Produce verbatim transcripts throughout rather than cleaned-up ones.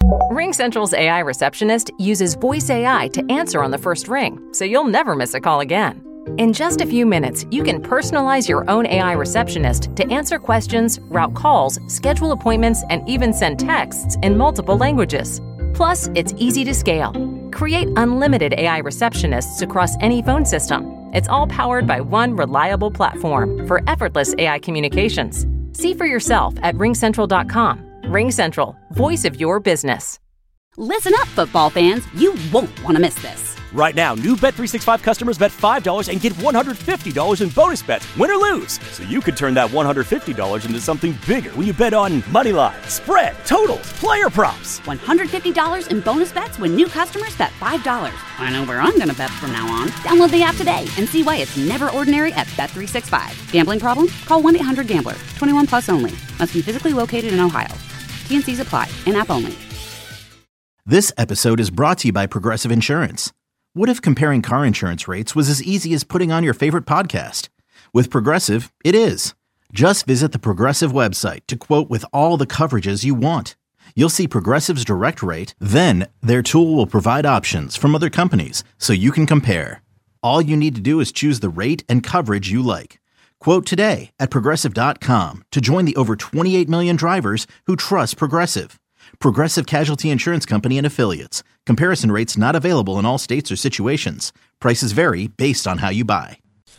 RingCentral's A I receptionist uses voice A I to answer on the first ring, so you'll never miss a call again. In just a few minutes, you can personalize your own A I receptionist to answer questions, route calls, schedule appointments, and even send texts in multiple languages. Plus, it's easy to scale. Create unlimited A I receptionists across any phone system. It's all powered by one reliable platform for effortless A I communications. See for yourself at ring central dot com. RingCentral, voice of your business. Listen up, football fans. You won't want to miss this. Right now, new Bet three sixty-five customers bet five dollars and get one hundred fifty dollars in bonus bets, win or lose. So you could turn that one hundred fifty dollars into something bigger when you bet on money line, spread, totals, player props. one hundred fifty dollars in bonus bets when new customers bet five dollars. I know where I'm going to bet from now on. Download the app today and see why it's never ordinary at Bet three sixty-five. Gambling problem? Call one eight hundred gambler. twenty-one plus only. Must be physically located in Ohio. T and C's apply. In-app only. This episode is brought to you by Progressive Insurance. What if comparing car insurance rates was as easy as putting on your favorite podcast? With Progressive, it is. Just visit the Progressive website to quote with all the coverages you want. You'll see Progressive's direct rate, then their tool will provide options from other companies so you can compare. All you need to do is choose the rate and coverage you like. Quote today at progressive dot com to join the over twenty-eight million drivers who trust Progressive. Progressive Casualty Insurance Company and Affiliates. Comparison rates not available in all states or situations. Prices vary based on how you buy.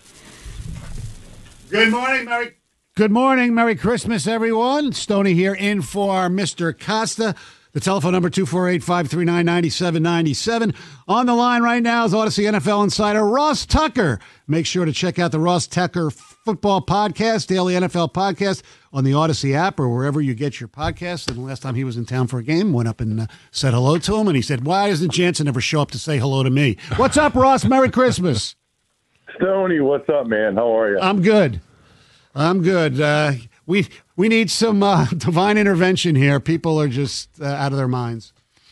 Good morning, Merry. Good morning, Merry Christmas, everyone. Stoney here in for Mister Costa. The telephone number two four eight, five three nine, nine seven nine seven. On the line right now is Odyssey N F L insider Ross Tucker. Make sure to check out the Ross Tucker Football Podcast, Daily N F L Podcast, on the Odyssey app or wherever you get your podcasts. And the last time he was in town for a game, went up and uh, said hello to him. And he said, why doesn't Jansen ever show up to say hello to me? What's up, Ross? Merry Christmas. Stoney, what's up, man? How are you? I'm good. I'm good. Uh, we we need some uh, divine intervention here. People are just uh, out of their minds.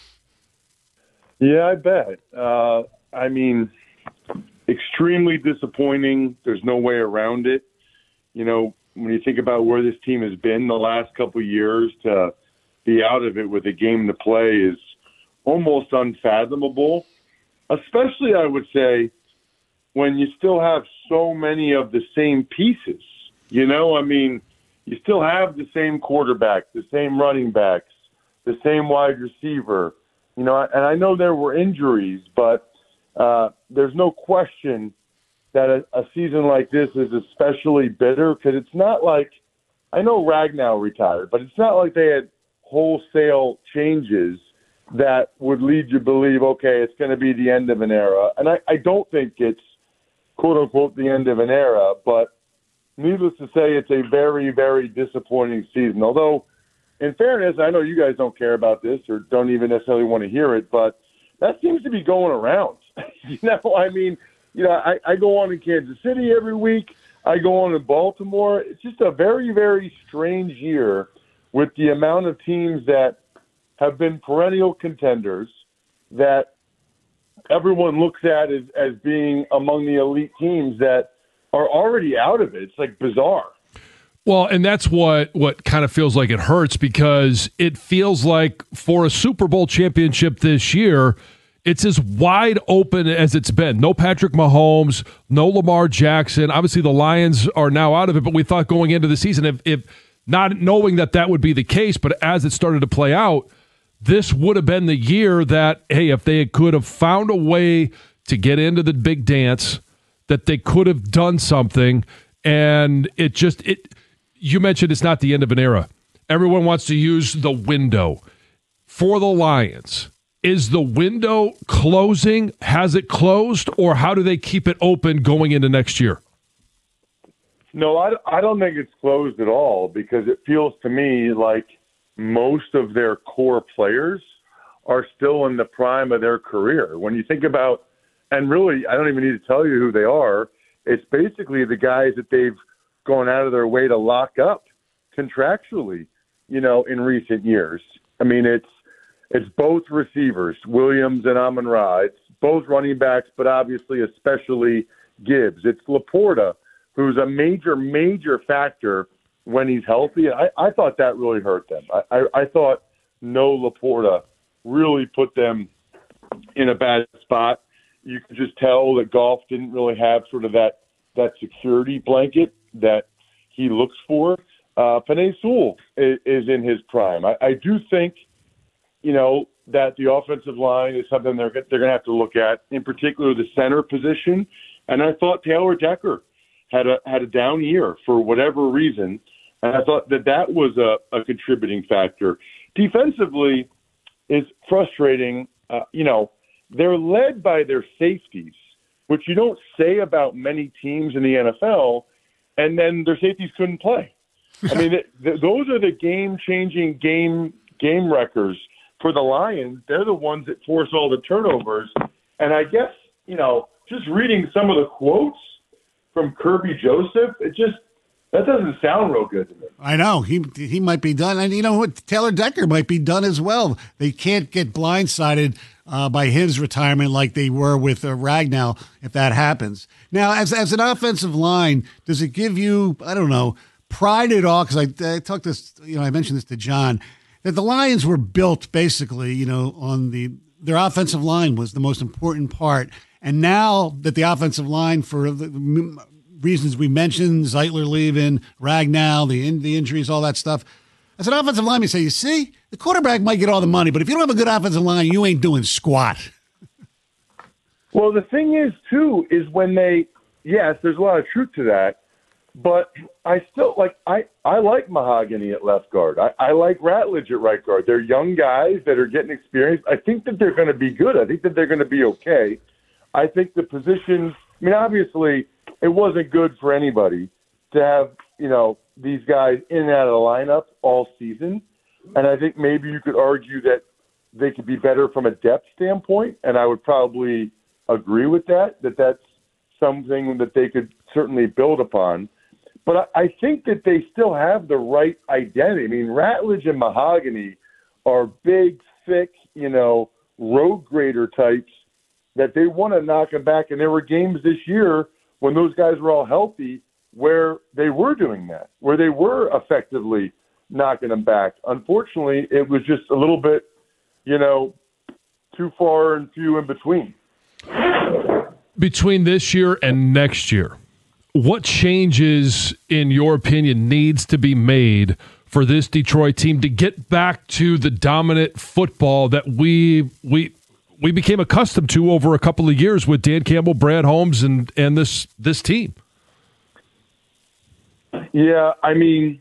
Yeah, I bet. Uh, I mean, extremely disappointing. There's no way around it. You know, when you think about where this team has been the last couple of years, to be out of it with a game to play is almost unfathomable, especially, I would say, when you still have so many of the same pieces. You know, I mean, you still have the same quarterback, the same running backs, the same wide receiver. You know, and I know there were injuries, but uh, there's no question that a, a season like this is especially bitter because it's not like – I know Ragnow retired, but it's not like they had wholesale changes that would lead you to believe, okay, it's going to be the end of an era. And I, I don't think it's, quote-unquote, the end of an era, but needless to say, it's a very, very disappointing season. Although, in fairness, I know you guys don't care about this or don't even necessarily want to hear it, but that seems to be going around. you know, I mean, you know, I, I go on in Kansas City every week. I go on in Baltimore. It's just a very, very strange year with the amount of teams that have been perennial contenders that everyone looks at as, as being among the elite teams that are already out of it. It's like bizarre. Well, and that's what, what kind of feels like it hurts because it feels like for a Super Bowl championship this year, it's as wide open as it's been. No Patrick Mahomes, no Lamar Jackson. Obviously, the Lions are now out of it, but we thought going into the season, if, if not knowing that that would be the case, but as it started to play out, this would have been the year that, hey, if they could have found a way to get into the big dance, that they could have done something, and it just it. You mentioned it's not the end of an era. Everyone wants to use the window for the Lions. Is the window closing? Has it closed, or how do they keep it open going into next year? No, I, I don't think it's closed at all because it feels to me like most of their core players are still in the prime of their career. When you think about, and really, I don't even need to tell you who they are. It's basically the guys that they've gone out of their way to lock up contractually, you know, in recent years. I mean, it's it's both receivers, Williams and Amon-Ra. It's both running backs, but obviously especially Gibbs. It's Laporta, who's a major, major factor when he's healthy. I, I thought that really hurt them. I, I, I thought no Laporta really put them in a bad spot. You could just tell that Goff didn't really have sort of that, that security blanket that he looks for. Uh, Penei Sewell is, is in his prime. I, I do think, you know, that the offensive line is something they're they're going to have to look at, in particular the center position. And I thought Taylor Decker had a had a down year for whatever reason, and I thought that that was a, a contributing factor. Defensively, is frustrating. Uh, you know, they're led by their safeties, which you don't say about many teams in the N F L, and then their safeties couldn't play. I mean, th- th- those are the game-changing game game wreckers for the Lions. They're the ones that force all the turnovers. And I guess, you know, just reading some of the quotes from Kirby Joseph, it just, that doesn't sound real good to me. I know. He he might be done. And you know what? Taylor Decker might be done as well. They can't get blindsided uh, by his retirement like they were with uh, Ragnow if that happens. Now, as, as an offensive line, does it give you, I don't know, pride at all? Because I, I talked this, you know, I mentioned this to John, that the Lions were built basically, you know, on the their offensive line was the most important part. And now that the offensive line, for the reasons we mentioned, Zeitler leaving, Ragnow, the in, the injuries, all that stuff, as an offensive lineman, you say, you see, the quarterback might get all the money, but if you don't have a good offensive line, you ain't doing squat. Well, the thing is, too, is when they, yes, there's a lot of truth to that. But I still like I, I like Mahogany at left guard. I, I like Ratledge at right guard. They're young guys that are getting experience. I think that they're going to be good. I think that they're going to be okay. I think the positions, I mean, obviously, it wasn't good for anybody to have, you know, these guys in and out of the lineup all season. And I think maybe you could argue that they could be better from a depth standpoint. And I would probably agree with that, that that's something that they could certainly build upon. But I think that they still have the right identity. I mean, Ratledge and Mahogany are big, thick, you know, road grader types that they want to knock them back. And there were games this year when those guys were all healthy where they were doing that, where they were effectively knocking them back. Unfortunately, it was just a little bit, you know, too far and few in between. Between this year and next year, what changes, in your opinion, needs to be made for this Detroit team to get back to the dominant football that we we we became accustomed to over a couple of years with Dan Campbell, Brad Holmes, and and this this team? Yeah, I mean,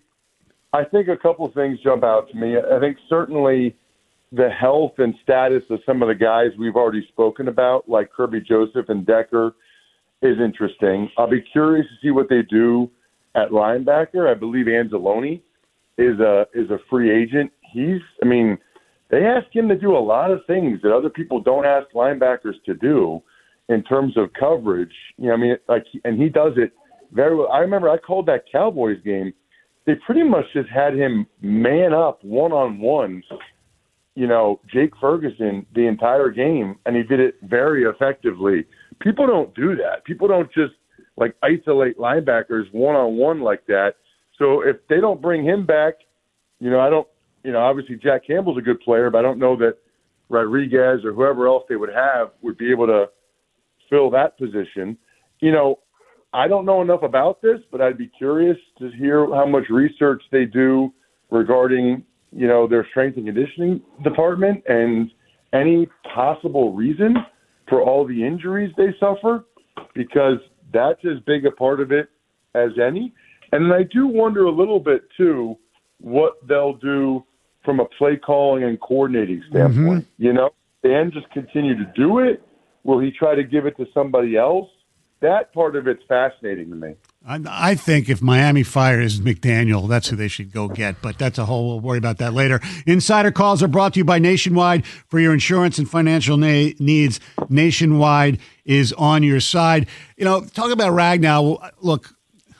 I think a couple of things jump out to me. I think certainly the health and status of some of the guys we've already spoken about, like Kirby Joseph and Decker, is interesting. I'll be curious to see what they do at linebacker. I believe Anzalone is a is a free agent. He's, I mean, they ask him to do a lot of things that other people don't ask linebackers to do in terms of coverage. You know, I mean, like, and he does it very well. I remember I called that Cowboys game. They pretty much just had him man up one on one. You know, Jake Ferguson the entire game, and he did it very effectively. People don't do that. People don't just, like, isolate linebackers one-on-one like that. So if they don't bring him back, you know, I don't, you know, obviously Jack Campbell's a good player, but I don't know that Rodriguez or whoever else they would have would be able to fill that position. You know, I don't know enough about this, but I'd be curious to hear how much research they do regarding, you know, their strength and conditioning department and any possible reason for all the injuries they suffer, because that's as big a part of it as any. And I do wonder a little bit, too, what they'll do from a play calling and coordinating standpoint. Mm-hmm. You know, Dan just continue to do it? Will he try to give it to somebody else? That part of it's fascinating to me. I, I think if Miami fires McDaniel, that's who they should go get. But that's a whole, we'll worry about that later. Insider calls are brought to you by Nationwide. For your insurance and financial na- needs, Nationwide is on your side. You know, talk about Ragnow. Look,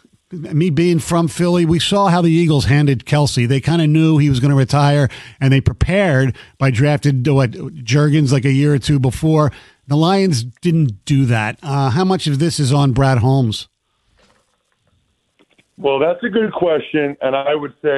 me being from Philly, we saw how the Eagles handed Kelsey. They kind of knew he was going to retire, and they prepared by drafting what, Juergens like a year or two before. The Lions didn't do that. Uh, how much of this is on Brad Holmes? Well, that's a good question, and I would say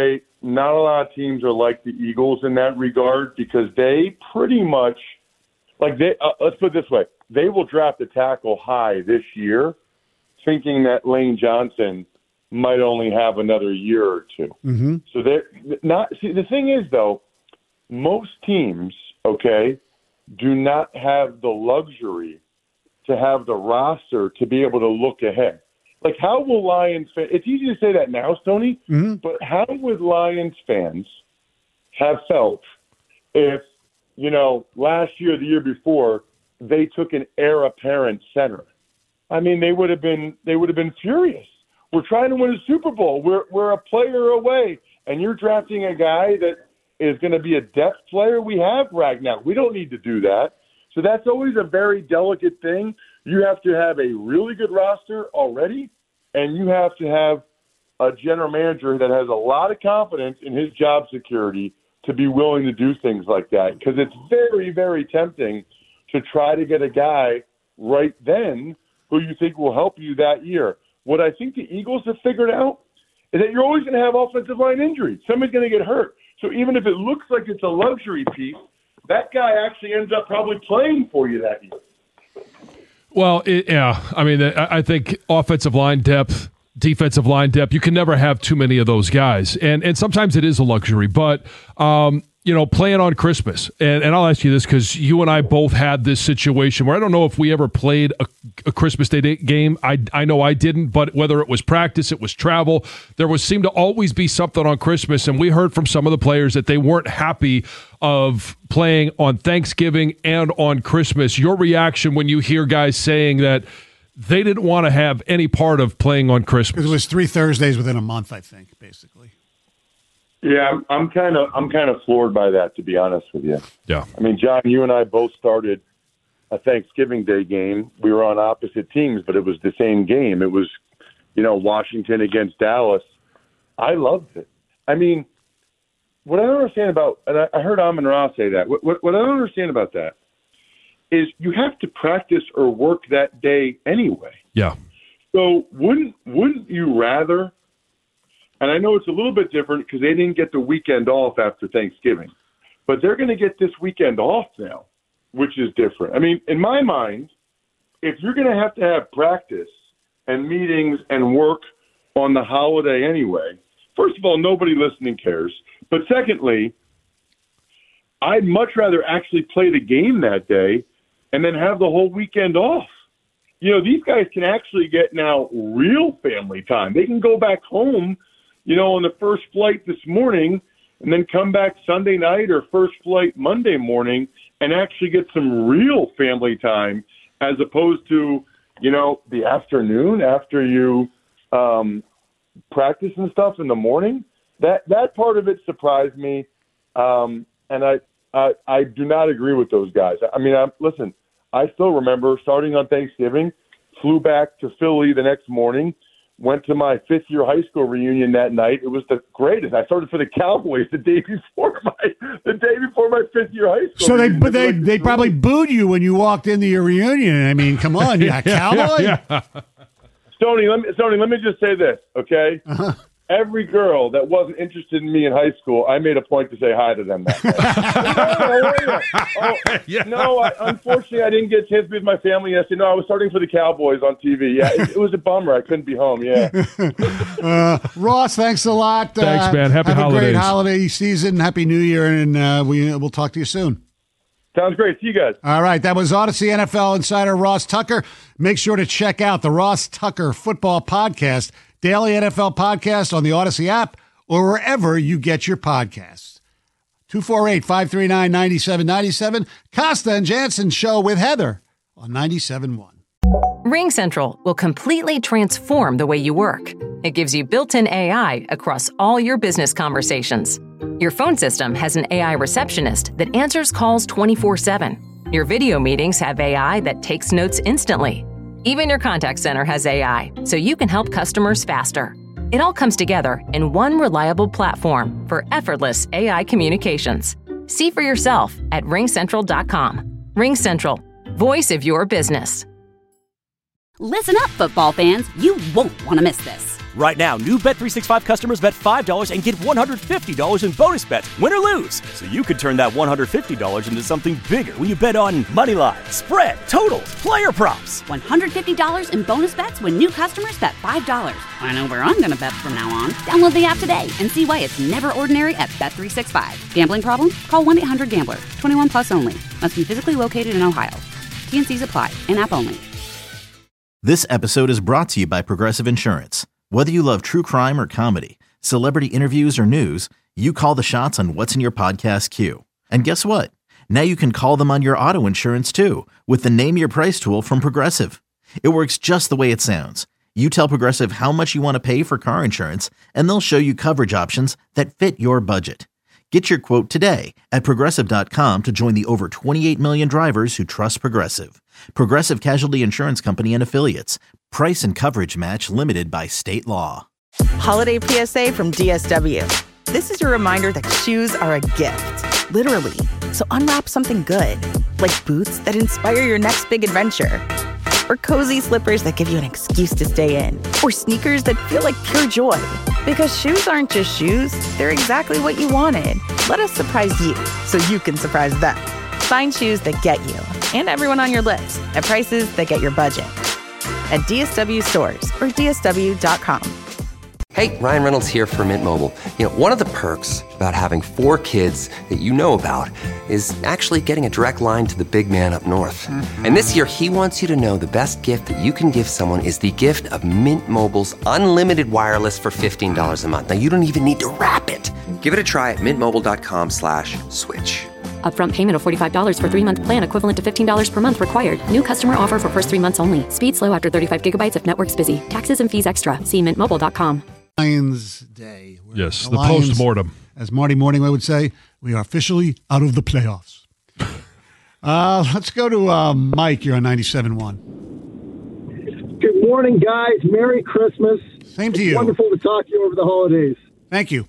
not a lot of teams are like the Eagles in that regard because they pretty much, like they, uh, let's put it this way, they will draft a tackle high this year thinking that Lane Johnson might only have another year or two. Mm-hmm. So they're not, see, the thing is though, most teams, okay, do not have the luxury to have the roster to be able to look ahead. Like, how will Lions fans – it's easy to say that now, Stoney, mm-hmm. but how would Lions fans have felt if, you know, last year, the year before, they took an heir apparent center? I mean, they would have been they would have been furious. We're trying to win a Super Bowl. We're we're a player away, and you're drafting a guy that is going to be a depth player. We have Ragnar. We don't need to do that. So that's always a very delicate thing. You have to have a really good roster already, and you have to have a general manager that has a lot of confidence in his job security to be willing to do things like that. Because it's very, very tempting to try to get a guy right then who you think will help you that year. What I think the Eagles have figured out is that you're always going to have offensive line injuries. Somebody's going to get hurt. So even if it looks like it's a luxury piece, that guy actually ends up probably playing for you that year. Well, it, yeah. I mean, I think offensive line depth, defensive line depth, you can never have too many of those guys. And and sometimes it is a luxury. But, um, you know, playing on Christmas, and, and I'll ask you this because you and I both had this situation where I don't know if we ever played a, a Christmas Day game. I, I know I didn't, but whether it was practice, it was travel, there was seemed to always be something on Christmas. And we heard from some of the players that they weren't happy of playing on Thanksgiving and on Christmas. Your reaction when you hear guys saying that they didn't want to have any part of playing on Christmas? It was three Thursdays within a month, I think, basically. Yeah, I'm kind of I'm kind of floored by that, to be honest with you. Yeah. I mean, John, you and I both started a Thanksgiving Day game. We were on opposite teams, but it was the same game. It was, you know, Washington against Dallas. I loved it. I mean, what I don't understand about, and I, I heard Amon-Ra say that, what, what, what I don't understand about that is you have to practice or work that day anyway. Yeah. So wouldn't wouldn't you rather, and I know it's a little bit different because they didn't get the weekend off after Thanksgiving, but they're going to get this weekend off now, which is different. I mean, in my mind, if you're going to have to have practice and meetings and work on the holiday anyway, first of all, nobody listening cares. But secondly, I'd much rather actually play the game that day and then have the whole weekend off. You know, these guys can actually get now real family time. They can go back home, you know, on the first flight this morning and then come back Sunday night or first flight Monday morning and actually get some real family time as opposed to, you know, the afternoon after you um, practice and stuff in the morning. That that part of it surprised me, um, and I, I I do not agree with those guys. I mean, I, listen, I still remember starting on Thanksgiving, flew back to Philly the next morning, went to my fifth-year high school reunion that night. It was the greatest. I started for the Cowboys the day before my the day before my fifth-year high school. So they reunion. but they like, they probably booed you when you walked into your reunion. I mean, come on, you got Cowboy. Yeah, yeah. Stoney, let me Stoney, let me just say this, okay? Uh-huh. Every girl that wasn't interested in me in high school, I made a point to say hi to them that day. oh, yeah. No, I, unfortunately, I didn't get a chance to be with my family yesterday. No, I was starting for the Cowboys on T V. Yeah, it, it was a bummer. I couldn't be home, yeah. uh, Ross, thanks a lot. Thanks, uh, man. Happy have holidays. Have a great holiday season. Happy New Year, and uh, we, we'll talk to you soon. Sounds great. See you guys. All right. That was Odyssey N F L insider Ross Tucker. Make sure to check out the Ross Tucker Football Podcast, daily N F L podcast on the Odyssey app or wherever you get your podcasts. two four eight, five three nine, nine seven nine seven. Costa and Jansen Show with Heather on ninety-seven point one. Ring Central will completely transform the way you work. It gives you built-in A I across all your business conversations. Your phone system has an A I receptionist that answers calls twenty-four seven. Your video meetings have A I that takes notes instantly. Even your contact center has A I, so you can help customers faster. It all comes together in one reliable platform for effortless A I communications. See for yourself at ring central dot com. Ring Central, voice of your business. Listen up, football fans. You won't want to miss this. Right now, new Bet three sixty-five customers bet five dollars and get one hundred fifty dollars in bonus bets, win or lose. So you could turn that one hundred fifty dollars into something bigger when you bet on money line, spread, totals, player props. one hundred fifty dollars in bonus bets when new customers bet five dollars. I know where I'm going to bet from now on. Download the app today and see why it's never ordinary at Bet three sixty-five. Gambling problem? Call one eight hundred gambler. twenty-one plus only. Must be physically located in Ohio. T N Cs apply. In-app only. This episode is brought to you by Progressive Insurance. Whether you love true crime or comedy, celebrity interviews or news, you call the shots on what's in your podcast queue. And guess what? Now you can call them on your auto insurance too with the Name Your Price tool from Progressive. It works just the way it sounds. You tell Progressive how much you want to pay for car insurance, and they'll show you coverage options that fit your budget. Get your quote today at Progressive dot com to join the over twenty-eight million drivers who trust Progressive. Progressive Casualty Insurance Company and Affiliates. Price and coverage match limited by state law. Holiday P S A from D S W. This is your reminder that shoes are a gift, literally. So unwrap something good, like boots that inspire your next big adventure, or cozy slippers that give you an excuse to stay in, or sneakers that feel like pure joy. Because shoes aren't just shoes, they're exactly what you wanted. Let us surprise you so you can surprise them. Find shoes that get you and everyone on your list at prices that get your budget. At D S W stores or D S W dot com. Hey, Ryan Reynolds here for Mint Mobile. You know, one of the perks about having four kids that you know about is actually getting a direct line to the big man up north. Mm-hmm. And this year, he wants you to know the best gift that you can give someone is the gift of Mint Mobile's unlimited wireless for fifteen dollars a month. Now, you don't even need to wrap it. Give it a try at mintmobile.com slash switch. Upfront payment of forty-five dollars for three-month plan equivalent to fifteen dollars per month required. New customer offer for first three months only. Speed slow after thirty-five gigabytes if network's busy. Taxes and fees extra. See mint mobile dot com. Lions Day. We're yes, the, the Lions, post-mortem. As Marty Morningway would say, we are officially out of the playoffs. uh, let's go to uh, Mike. You're on ninety-seven point one. Good morning, guys. Merry Christmas. Same to it's you. Wonderful to talk to you over the holidays. Thank you.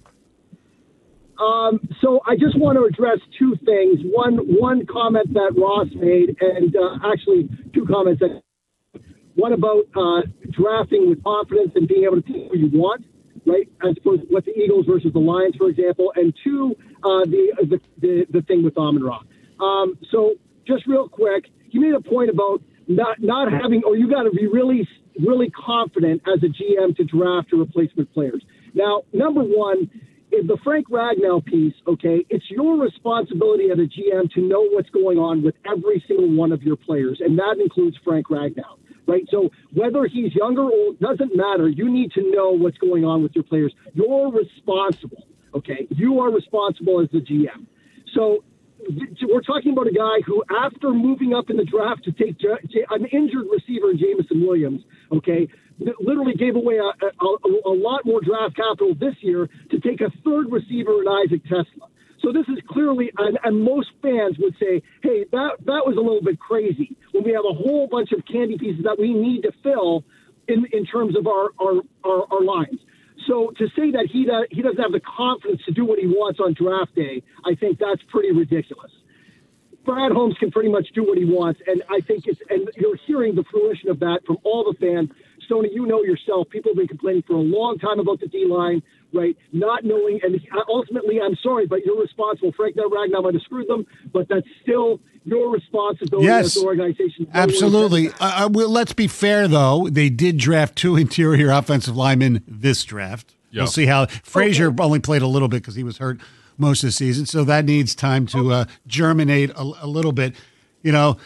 Um, so I just want to address two things. One, one comment that Ross made, and uh, actually two comments. That, one about uh, drafting with confidence and being able to pick who you want, right? As opposed to what the Eagles versus the Lions, for example. And two, uh, the, the the the thing with Amon-Ra. Um, so just real quick, he made a point about not not having, or you got to be really really confident as a G M to draft your replacement players. Now, number one. In the Frank Ragnow piece, okay, it's your responsibility as a G M to know what's going on with every single one of your players, and that includes Frank Ragnow, right? So whether he's younger or old, doesn't matter. You need to know what's going on with your players. You're responsible, okay? You are responsible as the G M. So we're talking about a guy who, after moving up in the draft to take an injured receiver, Jameson Williams, okay, literally gave away a, a, a lot more draft capital this year to take a third receiver in Isaac Tesla. So this is clearly, and, and most fans would say, hey, that that was a little bit crazy when we have a whole bunch of candy pieces that we need to fill in, in terms of our, our, our, our lines. So to say that he does, he doesn't have the confidence to do what he wants on draft day, I think that's pretty ridiculous. Brad Holmes can pretty much do what he wants, and I think it's, and you're hearing the fruition of that from all the fans. Stoney, you know yourself, people have been complaining for a long time about the D-line, right, not knowing, and ultimately, I'm sorry, but you're responsible. Frank Ragnow might have screwed them, but that's still your responsibility yes, as the organization. Absolutely. Uh, well, let's be fair, though. They did draft two interior offensive linemen this draft. Yep. We'll see how Frazier okay. only played a little bit because he was hurt most of the season, so that needs time to uh, germinate a, a little bit. You know,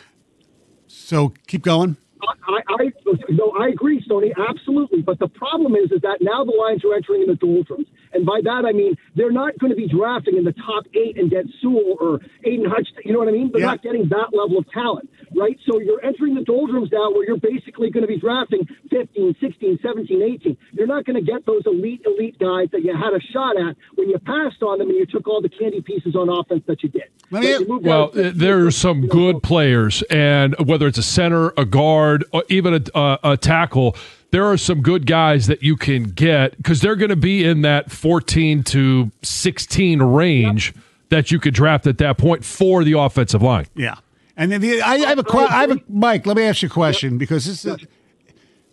so keep going. I, I no, I agree, Stoney, absolutely. But the problem is, is that now the Lions are entering in the doldrums, and by that I mean they're not going to be drafting in the top eight and get Sewell or Aiden Hutch. You know what I mean? They're yeah. not getting that level of talent, right? So you're entering the doldrums now, where you're basically going to be drafting fifteen, sixteen, seventeen, eighteen. You're not going to get those elite, elite guys that you had a shot at when you passed on them and you took all the candy pieces on offense that you did. Let me, so well, there are some good players, and whether it's a center, a guard, or even a, a, a tackle, there are some good guys that you can get because they're going to be in that fourteen to sixteen range yep. that you could draft at that point for the offensive line. Yeah. And then the, I, I have a I have a Mike, let me ask you a question yep. because this is,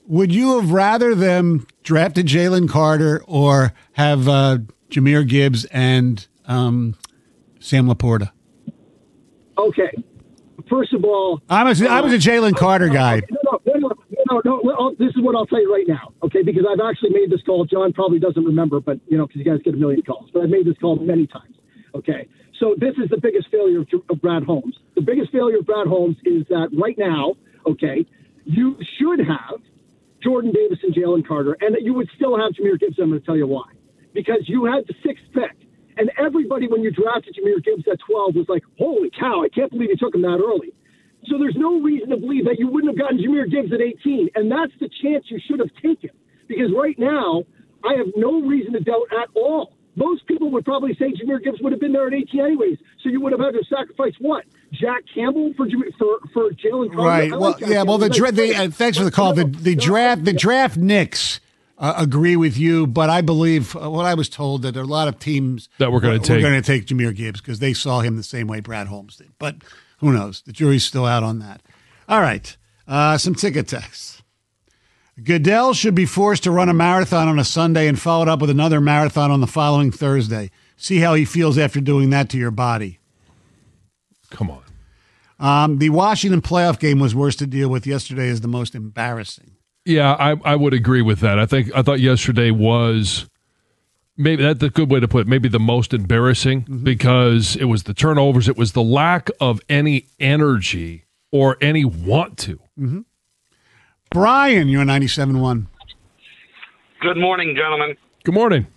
Would you have rather them drafted Jalen Carter or have uh, Jahmyr Gibbs and um, Sam Laporta? Okay. First of all, I was I was a Jalen Carter guy. No, no, no, no, no, no. This is what I'll tell you right now, okay? Because I've actually made this call. John probably doesn't remember, but you know, because you guys get a million calls. But I've made this call many times. Okay, so this is the biggest failure of, of Brad Holmes. The biggest failure of Brad Holmes is that right now, okay, you should have Jordan Davis and Jalen Carter, and that you would still have Jahmyr Gibbs. I'm going to tell you why. Because you had the sixth pick. And everybody, when you drafted Jahmyr Gibbs at twelve, was like, holy cow, I can't believe you took him that early. So there's no reason to believe that you wouldn't have gotten Jahmyr Gibbs at eighteen. And that's the chance you should have taken. Because right now, I have no reason to doubt at all. Most people would probably say Jahmyr Gibbs would have been there at eighteen anyways. So you would have had to sacrifice what? Jack Campbell for for, for Jalen Carter? Right. I Well, like Jack yeah, well, the, Campbell. dra- the uh, thanks for the call. The, the draft, the draft Knicks uh, agree with you, but I believe uh, what I was told that there are a lot of teams That we're gonna take. We're going to take Jahmyr Gibbs because they saw him the same way Brad Holmes did. But who knows? The jury's still out on that. All right. Uh, some ticket texts. Goodell should be forced to run a marathon on a Sunday and followed up with another marathon on the following Thursday. See how he feels after doing that to your body. Come on. Um, the Washington playoff game was worse to deal with. Yesterday is the most embarrassing. Yeah, I, I would agree with that. I think I thought yesterday was maybe that's a good way to put it. Maybe the most embarrassing mm-hmm. because it was the turnovers. It was the lack of any energy or any want to. Mm-hmm. Brian, you're ninety-seven point one. Good morning, gentlemen. Good morning.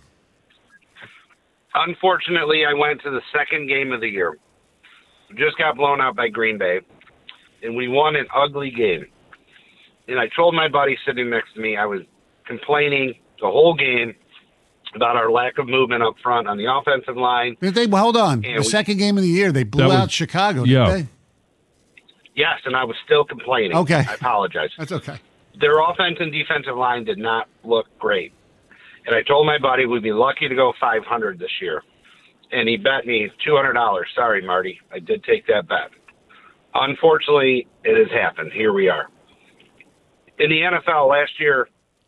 Unfortunately, I went to the second game of the year. We just got blown out by Green Bay, and we won an ugly game. And I told my buddy sitting next to me, I was complaining the whole game about our lack of movement up front on the offensive line. Did they? Well, hold on. And the we, second game of the year, they blew was, out Chicago, yeah. didn't they? Yes, and I was still complaining. Okay. I apologize. That's okay. Their offense and defensive line did not look great. And I told my buddy we'd be lucky to go five hundred this year. And he bet me two hundred dollars. Sorry, Marty. I did take that bet. Unfortunately, it has happened. Here we are. In the N F L last year,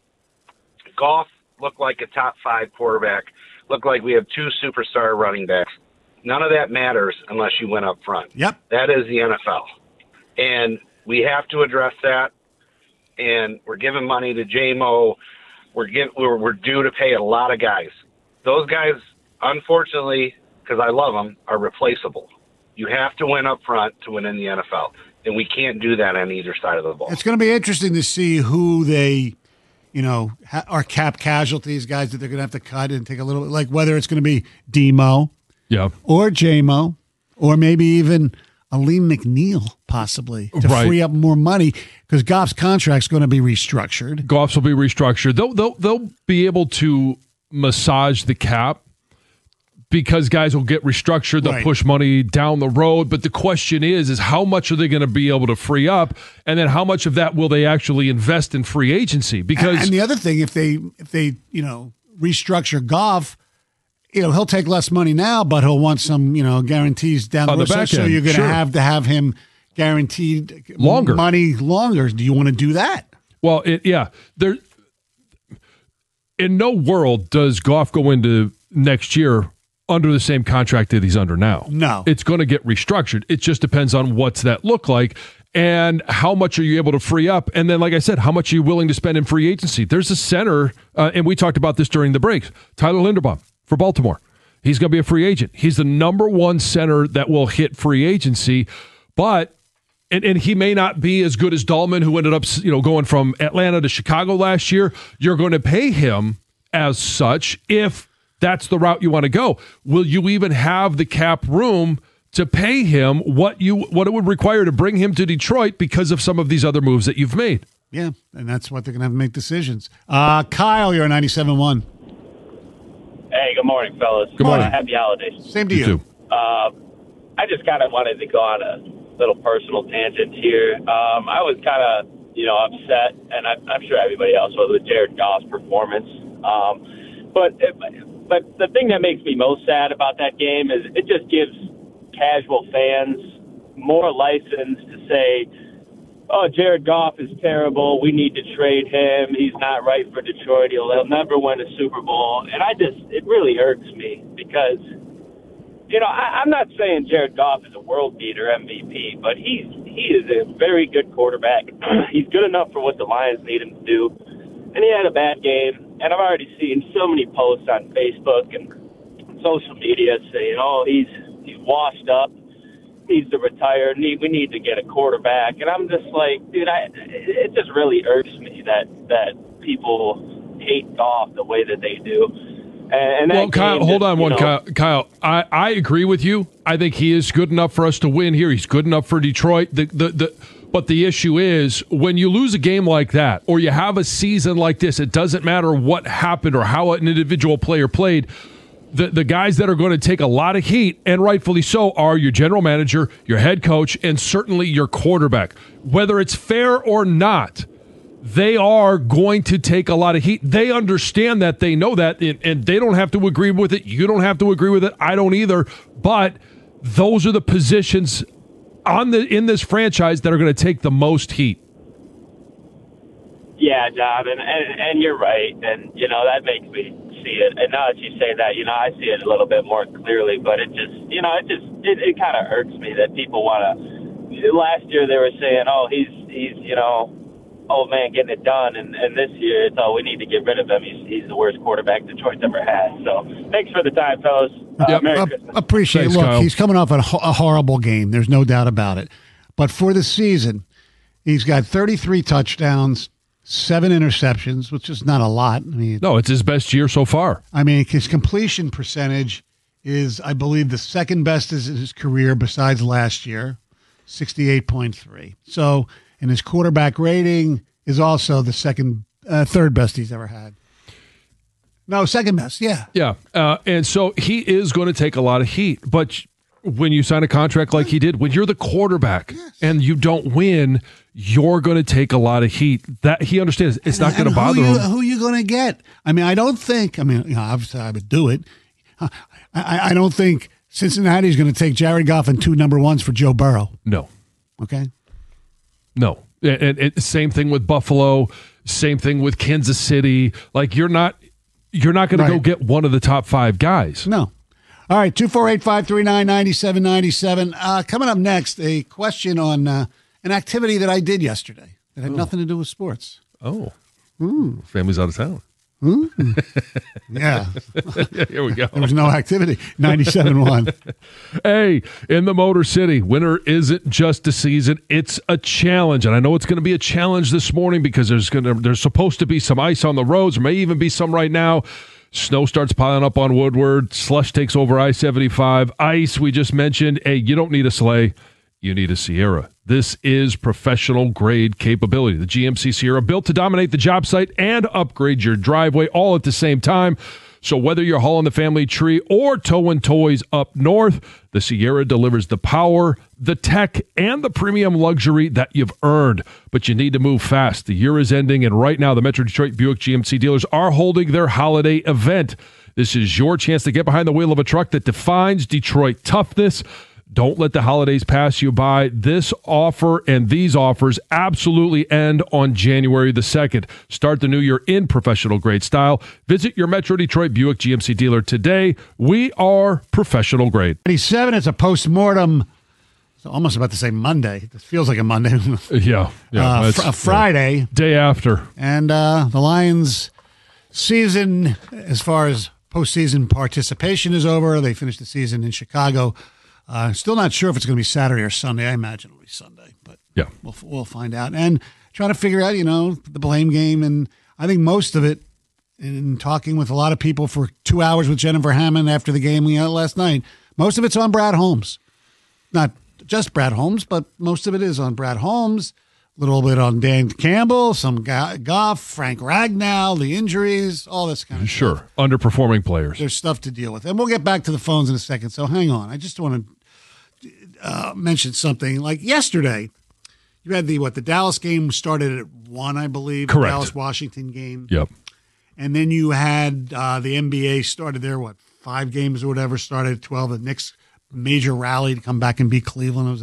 Goff looked like a top five quarterback. Looked like we have two superstar running backs. None of that matters unless you win up front. Yep. That is the N F L. And we have to address that. And we're giving money to J M O. We're, give, we're, we're due to pay a lot of guys. Those guys, unfortunately, because I love them, are replaceable. You have to win up front to win in the N F L. And we can't do that on either side of the ball. It's going to be interesting to see who they, you know, ha- are cap casualties, guys that they're going to have to cut and take a little, like whether it's going to be Demo yeah. or J-Mo or maybe even Aleem McNeil possibly to right. free up more money because Goff's contract's going to be restructured. Goff's will be restructured. They'll, they'll, they'll be able to massage the cap because guys will get restructured. They'll right. push money down the road. But the question is, is how much are they going to be able to free up? And then how much of that will they actually invest in free agency? Because And, and the other thing, if they, if they, you know, restructure Goff, you know, he'll take less money now, but he'll want some, you know, guarantees down the On road. the back so, so end, you're going to sure. have to have him guaranteed Longer. money longer. Do you want to do that? Well, it, yeah, there. In no world does Goff go into next year under the same contract that he's under now. No. It's going to get restructured. It just depends on what's that look like and how much are you able to free up. And then, like I said, how much are you willing to spend in free agency? There's a center, uh, and we talked about this during the break, Tyler Linderbaum for Baltimore. He's going to be a free agent. He's the number one center that will hit free agency, but And, and he may not be as good as Dahlman, who ended up, you know, going from Atlanta to Chicago last year. You're going to pay him as such if that's the route you want to go. Will you even have the cap room to pay him what you what it would require to bring him to Detroit because of some of these other moves that you've made? Yeah, and that's what they're going to have to make decisions. Uh, Kyle, you're ninety-seven point one. Hey, good morning, fellas. Good morning. Uh, happy holidays. Same to You you. too. Uh, I just kind of wanted to go on a little personal tangent here. Um, I was kind of, you know, upset, and I, I'm sure everybody else was, with Jared Goff's performance. Um, but it, but the thing that makes me most sad about that game is it just gives casual fans more license to say, oh, Jared Goff is terrible. We need to trade him. He's not right for Detroit. He'll, he'll never win a Super Bowl. And I just, it really irks me because, you know, I, I'm not saying Jared Goff is a world beater M V P, but he's he is a very good quarterback. He's good enough for what the Lions need him to do. And he had a bad game. And I've already seen so many posts on Facebook and social media saying, oh, he's he's washed up. Needs to retire. Need we need to get a quarterback, and I'm just like, dude, I it just really irks me that that people hate Goff the way that they do. And, and well, that Kyle, game hold just, on one, know, Kyle. Kyle, I, I agree with you. I think he is good enough for us to win here. He's good enough for Detroit. The the the. But the issue is when you lose a game like that, or you have a season like this, it doesn't matter what happened or how an individual player played. The, the guys that are going to take a lot of heat, and rightfully so, are your general manager, your head coach, and certainly your quarterback. Whether it's fair or not, they are going to take a lot of heat. They understand that. They know that, and, and they don't have to agree with it. You don't have to agree with it. I don't either. But those are the positions on the in this franchise that are going to take the most heat. Yeah, John, and, and, and you're right. And, you know, that makes me see it. And now that you say that, you know, I see it a little bit more clearly, but it just, you know, it just, it, it kind of irks me that people want to, last year they were saying, oh, he's, he's, you know, old man getting it done. And, and this year it's, oh, we need to get rid of him. He's, he's the worst quarterback Detroit's ever had. So thanks for the time, fellas. Uh, yep. Merry uh, Christmas. Appreciate Thanks, it. Look, Kyle. he's coming off a, a horrible game. There's no doubt about it. But for the season, he's got thirty-three touchdowns, seven interceptions, which is not a lot. I mean, No, it's his best year so far. I mean, his completion percentage is, I believe, the second best in his career besides last year, sixty-eight point three. So, and his quarterback rating is also the second, uh, third best he's ever had. No, second best, yeah. Yeah, uh, and so he is going to take a lot of heat. But when you sign a contract like he did, when you're the quarterback yes. and you don't win, you're going to take a lot of heat. That he understands. It's and, not going to bother you, him. Who are you going to get? I mean, I don't think, I mean, you know, obviously I would do it. I, I don't think Cincinnati's going to take Jared Goff and two number ones for Joe Burrow. No. Okay? No. And, and, and same thing with Buffalo. Same thing with Kansas City. Like, you're not... You're not going right. to go get one of the top five guys. No. All right, two four eight, five three nine, nine seven nine seven. Uh, coming up next, a question on uh, an activity that I did yesterday that had oh. nothing to do with sports. Oh. Mm. Family's out of town. Mm. Yeah. yeah. Here we go. There was no activity. ninety-seven one. Hey, in the Motor City, winter isn't just a season, it's a challenge. And I know it's going to be a challenge this morning because there's going to there's supposed to be some ice on the roads. There may even be some right now. Snow starts piling up on Woodward. Slush takes over I seventy-five. Ice, we just mentioned. Hey, you don't need a sleigh. You need a Sierra. This is professional grade capability. The G M C Sierra, built to dominate the job site and upgrade your driveway all at the same time. So whether you're hauling the family tree or towing toys up north, the Sierra delivers the power, the tech, and the premium luxury that you've earned. But you need to move fast. The year is ending, and right now the Metro Detroit Buick G M C dealers are holding their holiday event. This is your chance to get behind the wheel of a truck that defines Detroit toughness. Don't let the holidays pass you by. This offer and these offers absolutely end on January the second. Start the new year in professional grade style. Visit your Metro Detroit Buick G M C dealer today. We are professional grade. ninety-seven, it's a postmortem. It's almost about to say Monday. It feels like a Monday. yeah. yeah uh, fr- a Friday. Yeah. Day after. And uh, the Lions' season, as far as postseason participation is over. They finished the season in Chicago. Uh, still not sure if it's going to be Saturday or Sunday. I imagine it'll be Sunday, but yeah, we'll we'll find out and try to figure out, you know, the blame game. And I think most of it, in talking with a lot of people for two hours with Jennifer Hammond after the game we had last night, most of it's on Brad Holmes. Not just Brad Holmes, but most of it is on Brad Holmes. A little bit on Dan Campbell, some Goff, Frank Ragnow, the injuries, all this kind of sure. stuff. Sure, underperforming players. There's stuff to deal with. And we'll get back to the phones in a second, so hang on. I just want to uh, mention something. Like yesterday, you had the, what, the Dallas game started at one, I believe. Correct. The Dallas-Washington game. Yep. And then you had uh, the N B A started there, what, five games or whatever, started at twelve. The Knicks major rally to come back and beat Cleveland. It was a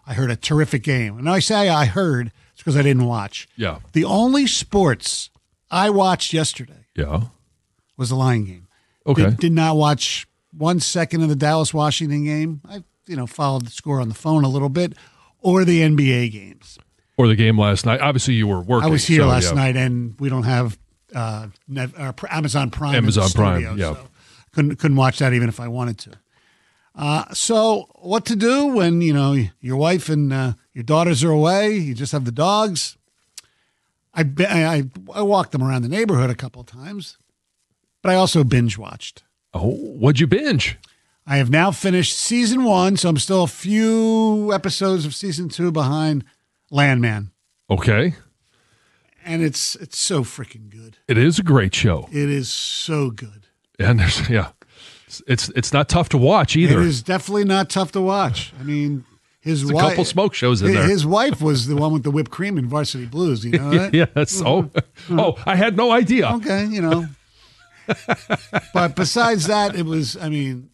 I heard a terrific game. And I say I heard, it's because I didn't watch. Yeah. The only sports I watched yesterday Yeah. was the Lion game. Okay. Did, did not watch one second of the Dallas-Washington game. I, you know, followed the score on the phone a little bit, or the N B A games. Or the game last night. Obviously, you were working. I was here so, last yeah. night, and we don't have uh, Net, uh, Amazon Prime. Amazon in the Prime, studio, yeah. So couldn't couldn't watch that even if I wanted to. Uh, so what to do when you know your wife and uh, your daughters are away? You just have the dogs. I, I I walked them around the neighborhood a couple of times, but I also binge watched. Oh, what'd you binge? I have now finished season one, so I'm still a few episodes of season two behind Landman. Okay. And it's it's so freaking good. It is a great show. It is so good. And there's, yeah, it's it's not tough to watch either. It is definitely not tough to watch. I mean, his There's a wife, couple smoke shows in his, there. His wife was the one with the whipped cream in Varsity Blues. You know that? Yes. Oh, oh, I had no idea. Okay, you know. But besides that, it was, I mean,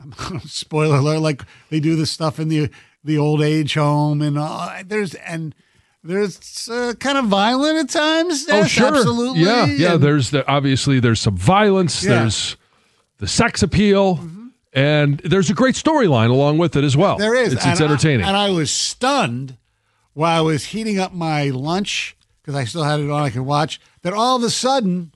spoiler alert, like they do this stuff in the the old age home, and uh, there's and there's uh, kind of violent at times. Oh, Yes, sure. absolutely. Yeah, yeah. And- There's the, obviously there's some violence. Yeah. There's the sex appeal, and there's a great storyline along with it as well. There is. It's, and it's entertaining. I, and I was stunned while I was heating up my lunch because I still had it on. I could watch that. All of a sudden,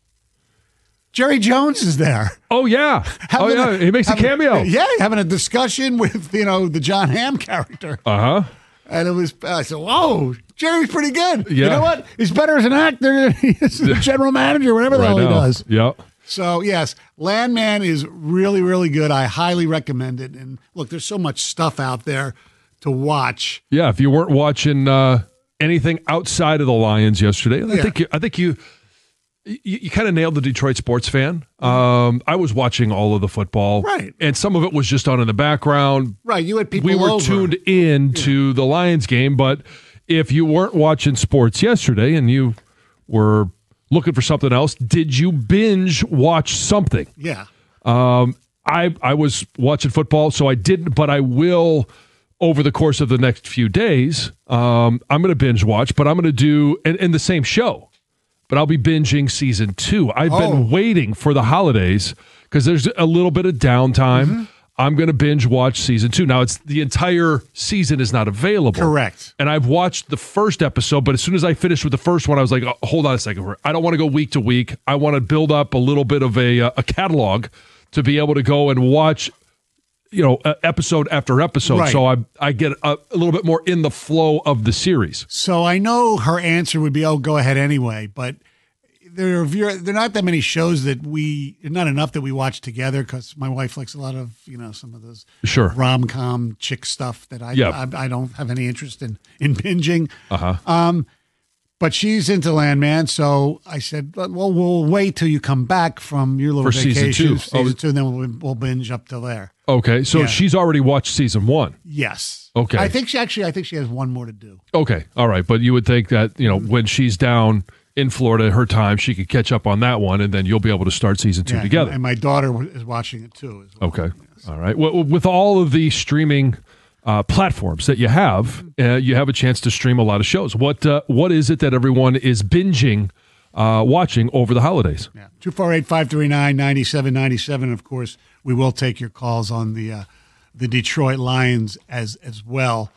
Jerry Jones is there. Oh yeah. Oh Having yeah. a- he makes a having- cameo. Yeah, having a discussion with you know the John Hamm character, Uh huh. and it was. I said, "Whoa, Jerry's pretty good. You Yeah. know what? He's better as an actor than he is as a general manager, whatever the Right hell he now. does." Yeah. So, yes, Landman is really, really good. I highly recommend it. And look, there's so much stuff out there to watch. Yeah. If you weren't watching uh, anything outside of the Lions yesterday, I Yeah. think you, I think you you, you kind of nailed the Detroit sports fan. Um, I was watching all of the football, Right. and some of it was just on in the background. Right, you had people We were over. tuned in to the Lions game, but if you weren't watching sports yesterday and you were looking for something else, did you binge watch something? Yeah. Um, I I was watching football, so I didn't, but I will over the course of the next few days. Um, I'm going to binge watch, but I'm going to do in, in the same show, but I'll be binging season two. I've Oh. been waiting for the holidays because there's a little bit of downtime. Mm-hmm. I'm going to binge watch season two. Now, it's the entire season is not available. Correct. And I've watched the first episode, but as soon as I finished with the first one, I was like, oh, hold on a second. I don't want to go week to week. I want to build up a little bit of a, uh, a catalog to be able to go and watch, you know, uh, episode after episode. Right. So I I get a, a little bit more in the flow of the series. So I know her answer would be, oh, go ahead anyway. But there are, there are not that many shows that we, not enough that we watch together because my wife likes a lot of, you know, some of those Sure. rom-com chick stuff that I, Yeah. I, I don't have any interest in, in binging. Uh-huh. Um, but she's into Landman, so I said, well, we'll wait till you come back from your little For season vacation, two. season Oh. two, and then we'll, we'll binge up till there. Okay. So Yeah. she's already watched season one. Yes. Okay. I think she actually, I think she has one more to do. Okay. All right. But you would think that, you know, when she's down in Florida, her time, she could catch up on that one, and then you'll be able to start season two Yeah, together. And, and my daughter is watching it too. As well. Okay. All right. Well, with all of the streaming uh, platforms that you have, uh, you have a chance to stream a lot of shows. What uh, What is it that everyone is binging, uh, watching over the holidays? Yeah. two four eight, five three nine, nine seven nine seven. Of course, we will take your calls on the uh, the Detroit Lions as as well.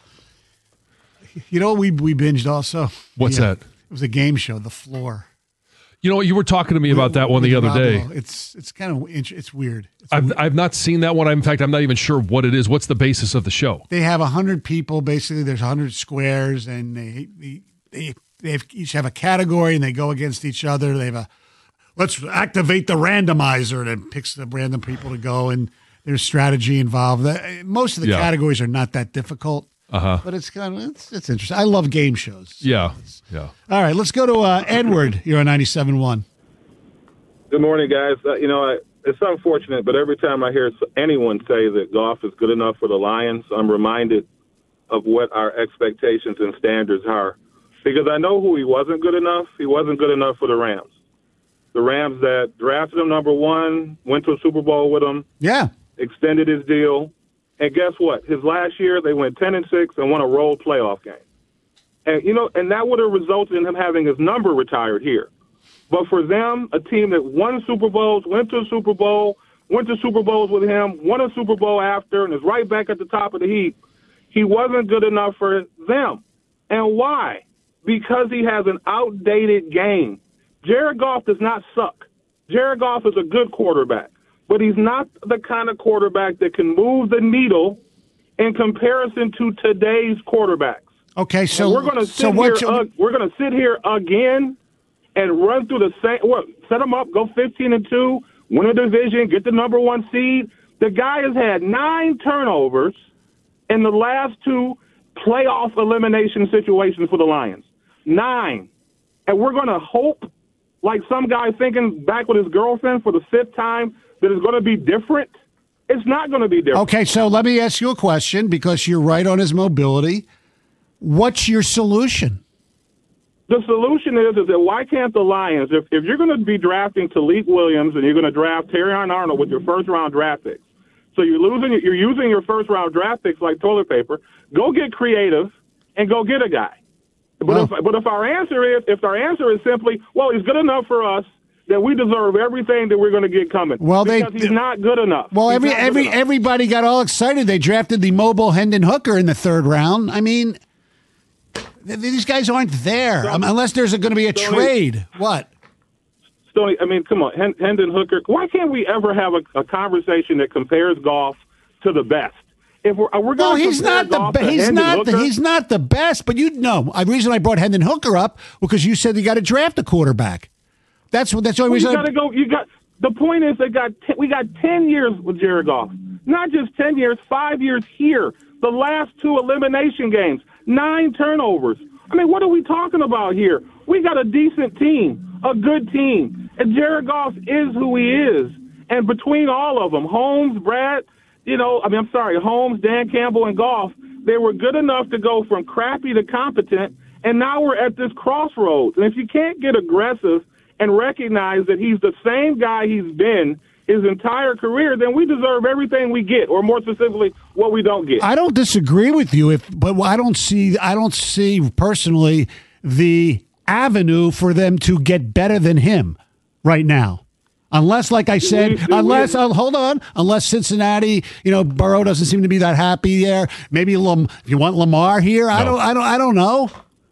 You know what we, we binged also? What's The, uh, that? It was a game show, The Floor. You know, you were talking to me about that one the With other day. Rob Lowe. It's it's kind of int- it's weird. It's I've, weird. I've not seen that one. In fact, I'm not even sure what it is. What's the basis of the show? They have a hundred people. Basically, there's a hundred squares, and they they they they have, each have a category, and they go against each other. They have a let's activate the randomizer, and it picks the random people to go, and there's strategy involved. The- Most of the Yeah. categories are not that difficult, Uh-huh. but it's kind of it's, it's interesting. I love game shows. Yeah. Yeah. All right, let's go to uh, Edward. You're on ninety-seven point one. Good morning, guys. Uh, you know, I, it's unfortunate, but every time I hear s- anyone say that golf is good enough for the Lions, I'm reminded of what our expectations and standards are. Because I know who he wasn't good enough. He wasn't good enough for the Rams. The Rams that drafted him number one, went to a Super Bowl with him, Yeah. extended his deal, And guess what? His last year, they went ten and six and won a road playoff game. And, you know, and that would have resulted in him having his number retired here. But for them, a team that won Super Bowls, went to a Super Bowl, went to Super Bowls with him, won a Super Bowl after, and is right back at the top of the heap, he wasn't good enough for them. And why? Because he has an outdated game. Jared Goff does not suck. Jared Goff is a good quarterback, but he's not the kind of quarterback that can move the needle in comparison to today's quarterbacks. Okay, so and we're going to sit so here. you, Uh, we're going to sit here again and run through the same. What? Set them up, go fifteen and two, win a division, get the number one seed. The guy has had nine turnovers in the last two playoff elimination situations for the Lions. Nine, and we're going to hope, like some guy thinking back with his girlfriend for the fifth time, that it's going to be different. It's not going to be different. Okay, so let me ask you a question because you're right on his mobility. What's your solution? The solution is, is that why can't the Lions, if, if you're going to be drafting Talik Williams and you're going to draft Terrion Arnold with your first-round draft picks, so you're losing, you're using your first-round draft picks like toilet paper, go get creative and go get a guy. But, well, if, but if our answer is if our answer is simply, well, he's good enough for us, then we deserve everything that we're going to get coming. Well, because they, he's not good enough. Well, he's every every enough. everybody got all excited. They drafted the mobile Hendon Hooker in the third round. I mean, th- these guys aren't there Stoney, um, unless there's going to be a Stoney, trade. What? Stoney, I mean, come on, Hen- Hendon Hooker. Why can't we ever have a, a conversation that compares golf to the best? If we're, we're Well, going he's not the be- he's not the, he's not the best, but you know, the reason I brought Hendon Hooker up because you said you got to draft a quarterback. That's what. That's the only well, reason. You got to go. You got the point is they got t- we got ten years with Jared Goff, not just ten years, five years here. The last two elimination games, nine turnovers. I mean, what are we talking about here? We got a decent team, a good team, and Jared Goff is who he is. And between all of them, Holmes, Brad. You know, I mean, I'm sorry, Holmes, Dan Campbell, and Goff, they were good enough to go from crappy to competent, and now we're at this crossroads. And if you can't get aggressive and recognize that he's the same guy he's been his entire career, then we deserve everything we get, or more specifically, what we don't get. I don't disagree with you, if but I don't see I don't see personally the avenue for them to get better than him right now. Unless, like I said, we, unless, uh, hold on, unless Cincinnati, you know, Burrow doesn't seem to be that happy there. Maybe Lam, if you want Lamar here, no. I don't, I don't, I don't know.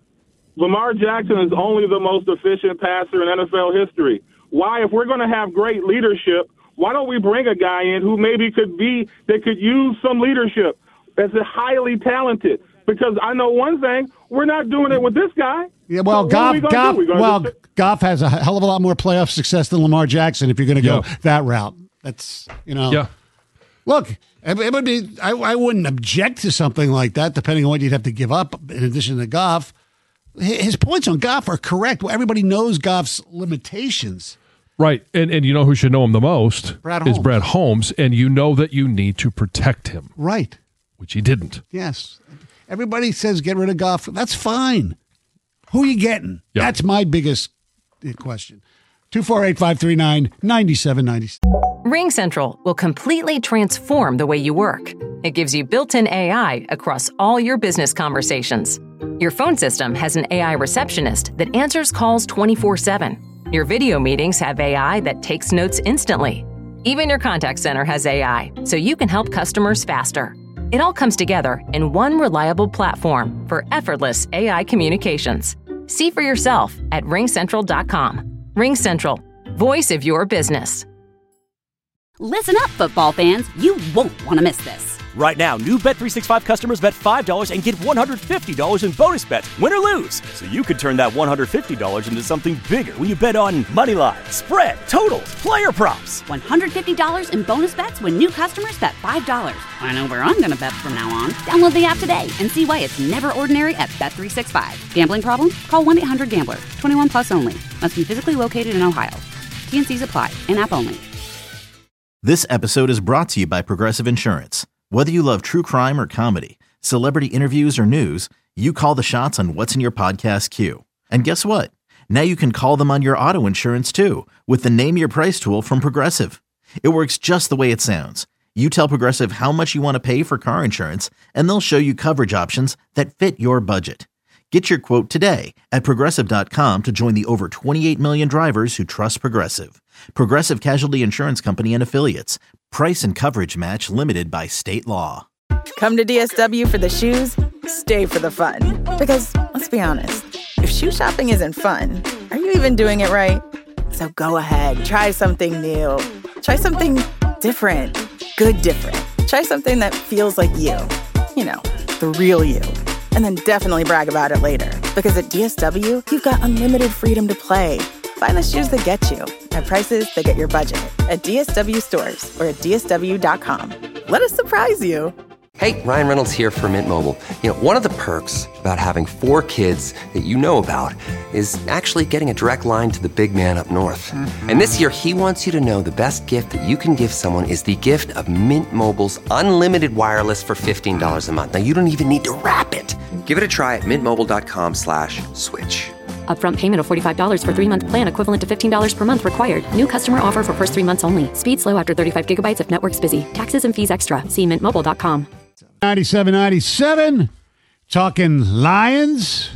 Lamar Jackson is only the most efficient passer in N F L history. Why, if we're going to have great leadership, why don't we bring a guy in who maybe could be, that could use some leadership that's highly talented? Because I know one thing, we're not doing it with this guy. Yeah, well, so Goff, Goff, well, just... Goff has a hell of a lot more playoff success than Lamar Jackson if you're going to yeah. go that route. That's, you know. Yeah. Look, it would be, I, I wouldn't object to something like that, depending on what you'd have to give up in addition to Goff. His points on Goff are correct. Everybody knows Goff's limitations. Right, and and you know who should know him the most Brad is Holmes. Brad Holmes, and you know that you need to protect him. Right. Which he didn't. Yes. Everybody says get rid of Goff. That's fine. Who are you getting? Yep. That's my biggest question. two four eight, five three nine, nine seven nine seven. Ring Central will completely transform the way you work. It gives you built-in A I across all your business conversations. Your phone system has an A I receptionist that answers calls twenty-four seven. Your video meetings have A I that takes notes instantly. Even your contact center has A I, so you can help customers faster. It all comes together in one reliable platform for effortless A I communications. See for yourself at ring central dot com. Ring Central, voice of your business. Listen up, football fans. You won't want to miss this. Right now, new Bet three sixty-five customers bet five dollars and get one hundred fifty dollars in bonus bets, win or lose. So you could turn that one hundred fifty dollars into something bigger when you bet on money line, spread, totals, player props. one hundred fifty dollars in bonus bets when new customers bet five dollars. I know where I'm going to bet from now on. Download the app today and see why it's never ordinary at Bet three sixty-five. Gambling problem? Call one eight hundred gambler. twenty-one plus only. Must be physically located in Ohio. T and C's apply. In-app only. This episode is brought to you by Progressive Insurance. Whether you love true crime or comedy, celebrity interviews or news, you call the shots on what's in your podcast queue. And guess what? Now you can call them on your auto insurance too with the Name Your Price tool from Progressive. It works just the way it sounds. You tell Progressive how much you want to pay for car insurance, and they'll show you coverage options that fit your budget. Get your quote today at Progressive dot com to join the over twenty-eight million drivers who trust Progressive. Progressive Casualty Insurance Company and Affiliates. Price and coverage match limited by state law. Come to D S W for the shoes, stay for the fun. Because, let's be honest, if shoe shopping isn't fun, are you even doing it right? So go ahead, try something new. Try something different. Good different. Try something that feels like you. You know, the real you. And then definitely brag about it later. Because at D S W, you've got unlimited freedom to play. Find the shoes that get you at prices that get your budget at D S W stores or at D S W dot com. Let us surprise you. Hey, Ryan Reynolds here for Mint Mobile. You know, one of the perks about having four kids that you know about is actually getting a direct line to the big man up north. Mm-hmm. And this year, he wants you to know the best gift that you can give someone is the gift of Mint Mobile's unlimited wireless for fifteen dollars a month. Now, you don't even need to wrap it. Give it a try at mintmobile.com slash switch. Upfront payment of forty-five dollars for three-month plan equivalent to fifteen dollars per month required. New customer offer for first three months only. Speed slow after thirty-five gigabytes if network's busy. Taxes and fees extra. See mint mobile dot com. ninety-seven ninety-seven, talking Lions.